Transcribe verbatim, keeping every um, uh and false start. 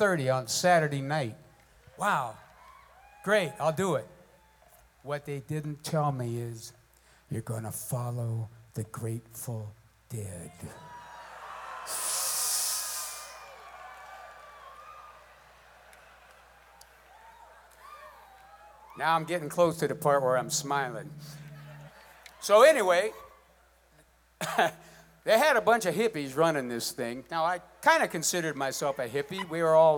thirty on Saturday night. Wow. Great, I'll do it. What they didn't tell me is you're going to follow the Grateful Dead. Now I'm getting close to the part where I'm smiling. So anyway, they had a bunch of hippies running this thing. Now, I kind of considered myself a hippie. We were all